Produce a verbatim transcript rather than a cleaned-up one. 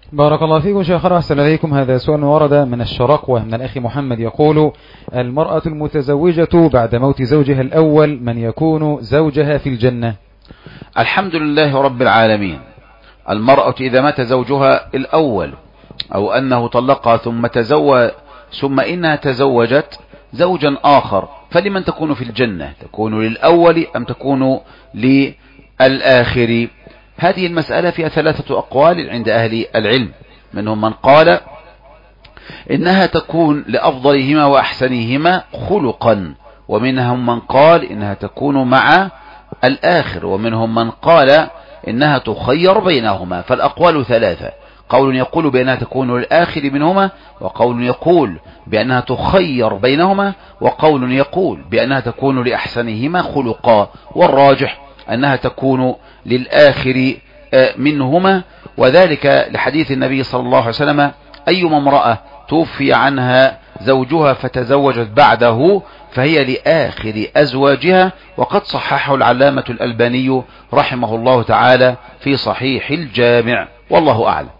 بارك الله فيكم شيخنا، أحسن إليكم. هذا سؤال ورد من الشرقوة من الأخ محمد، يقول: المرأة المتزوجة بعد موت زوجها الأول من يكون زوجها في الجنة؟ الحمد لله رب العالمين. المرأة إذا مات زوجها الأول أو أنه طلقها ثم تزوج ثم إنها تزوجت زوجا آخر، فلمن تكون في الجنة؟ تكون للأول أم تكون للآخر؟ هذه المسألة فيها ثلاثة أقوال عند أهل العلم. منهم من قال إنها تكون لأفضلهما وأحسنهما خلقا، ومنهم من قال إنها تكون مع الآخر، ومنهم من قال إنها تخير بينهما. فالأقوال ثلاثة: قول يقول بأنها تكون للآخر منهما، وقول يقول بأنها تخير بينهما، وقول يقول بأنها تكون لأحسنهما خلقا. والراجح أنها تكون للآخر منهما، وذلك لحديث النبي صلى الله عليه وسلم: أيما امرأة توفي عنها زوجها فتزوجت بعده فهي لآخر أزواجها. وقد صححه العلامة الألباني رحمه الله تعالى في صحيح الجامع، والله أعلم.